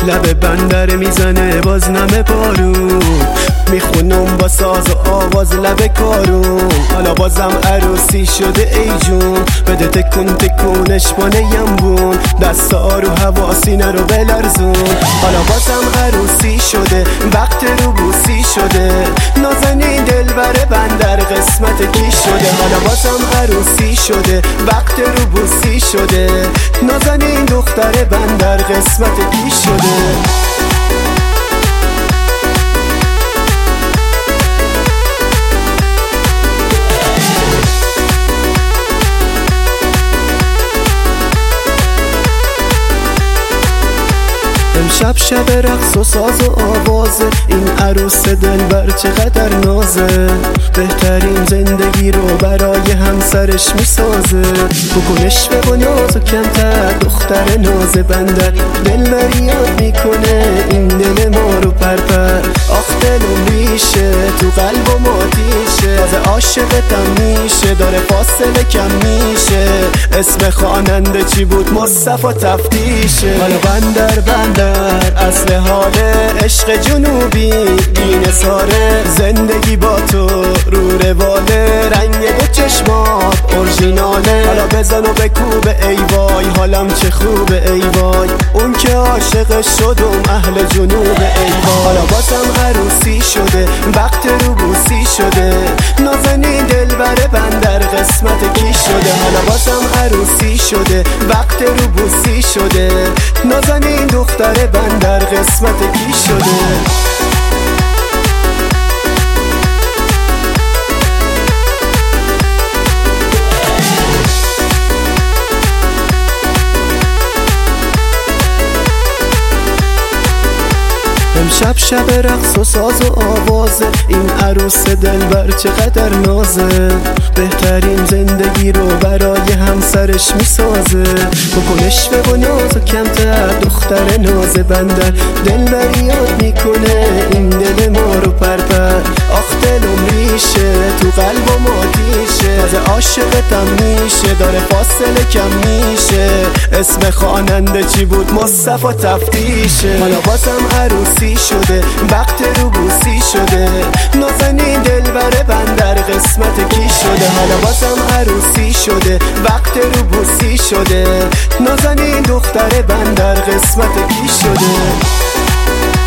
لب بندر میزنه باز نمه بارون، میخونم با ساز و آواز لب کارون. حالا بازم عروسی شده ای جون، بده تکون تکونش با نیمبون، دستا رو هوا سینه رو بلرزون. حالا بازم عروسی شده وقت رو بوسی شده، نازنین دلبر بندر قسمت کی شده. حالا بازم عروسی شده وقت رو بوسی شده، نازنین دختر بندر قسمت کی شده. امشب شب رقص و ساز و آوازه، این عروس دلبر چقدر نازه، بهترین زندگی رو برای همسرش میسازه. بکنش به ناز و کمتر دختر ناز بندر، دلبری یاد میکنه این دل ما رو پرپر. آخ دلم ریشه تو قلب و ماتیشه، تازه عاشقتم میشه داره فاصله کم میشه. اسم خواننده چی بود؟ مصطفی تفتیشه. حالا بندر اصل حاله، عشق جنوبی این ساره، زندگی با تو رو رواله، رنگ دو چشمات اورژیناله. حالا بزن و بکوب ای وای حالم چه خوبه ای وای، اون که عاشق شدم اهل جنوب ای وای. حالا بازم عروسی شده وقت رو بوسی شده، نازنین دلبر بندر قسمت کی شده. حالا بازم عروسی شده وقت رو بوسی شده، نازنین دختر بندر قسمت کی شده. امشب شب رقص و ساز و آوازه، این عروس دلبر چقدر نازه، بهترین زندگی رو برای همسرش میسازه. بکنش به ناز و کمتر دختر ناز بندر، دلبری یاد میکنه این دل ما رو پرپر. آخ دلم ریشه تو قلب و ماتیشه، تازه عاشقتم میشه داره فاصله کم میشه. اسم خواننده چی بود؟ مصطفی تفتیشه. حالا بازم عروسی شده وقت رو بوسی شده، نازنین دلبر بندر قسمت کی شده. حالا بازم عروسی شده وقت رو بوسی شده، نازنین دختر بندر قسمت کی شده.